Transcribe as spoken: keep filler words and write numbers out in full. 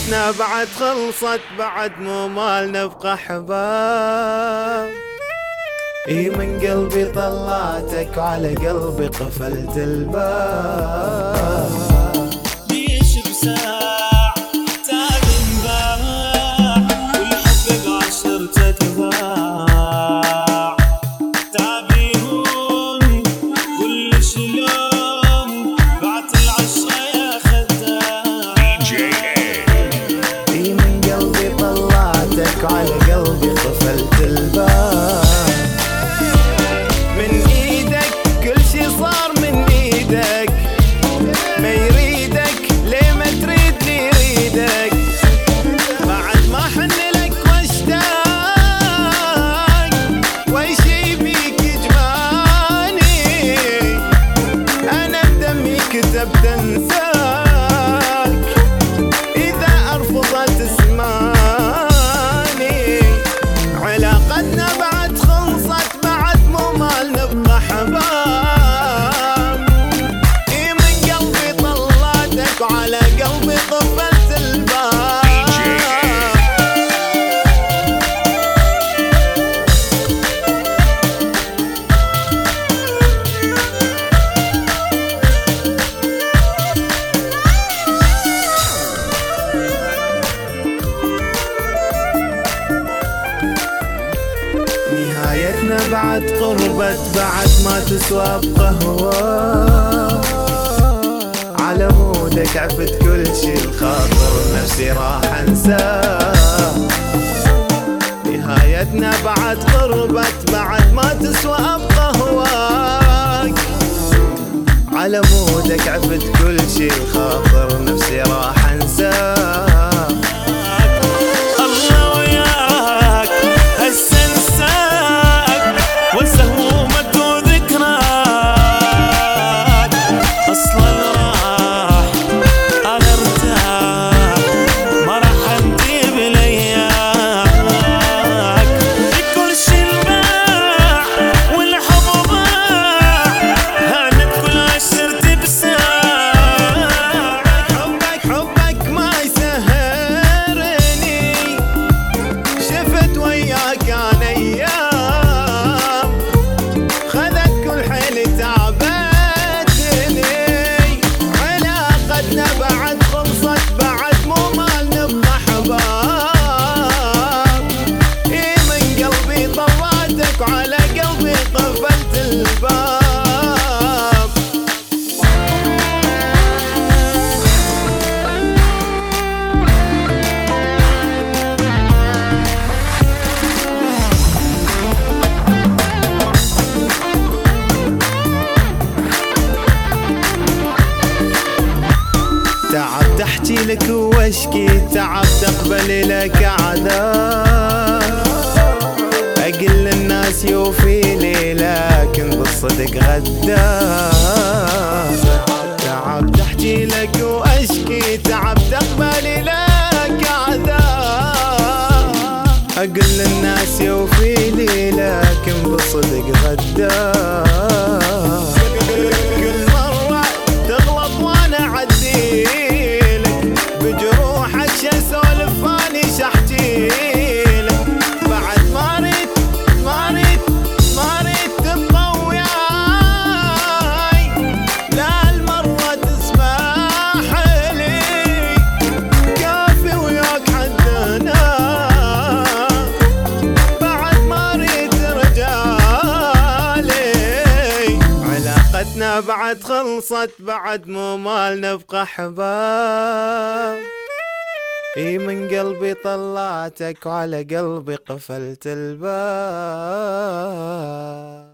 نهايتنا بعد خلصت، بعد مو مال نبقى احباب. اي من قلبي طلعتك وعلى قلبي قفلت الباب. ليش بساع تعب انباع والحب بعشرة اتباع. تعبي هون كل شلون بعت العشرة يا خداع. اي من قلبي طلعتك وعلى قلبي قفلت الباب. من ايدك كل شي صار من ايدك، ما يريدك ليه ما تريدني يريدك. بعد ما حن لك واشتاق وشي بيك جماني، انا بدمي كتبت انساك اذا ارفضت اسماني. علاقتنا بعد خلصت، بعد مو مال نبقى حباب. اي من قلبي طلعتك وعلى قلبي قفلت الباب. نهايتنا بعد قربت، بعد ما تسوى بقهوة. على مودك عفت كل شي، الخاطر نفسي راح انساه. نهايتنا بعد قربت، بعد ما تسوى بقهواك. على مودك عفت كل شي، الخاطر نفسي راح انساه. وعلى قلبي قفلت الباب. تعبت احكي لك واشكي، تعبت اقبل لك عذاب. اقل للناس يوفيلي لكن بالصدق غدار. تعبت احكي لك واشكي، تعبت اقبل لك عذاب. اقل للناس يوفيلي لكن بالصدق غدار. كل مرة تغلط وانا اعديلك، بجروحك شي اسولف اني شحجيلك. بعد ما ريت ما ريت ما ريت تبقى وياي، لا المرة تسمح لي كافي وياك حدنا. بعد ما ريت رجالي، علاقتنا بعد خلصت، بعد مو مال نبقى احباب. اي من قلبي طلعتك وعلى قلبي قفلت الباب.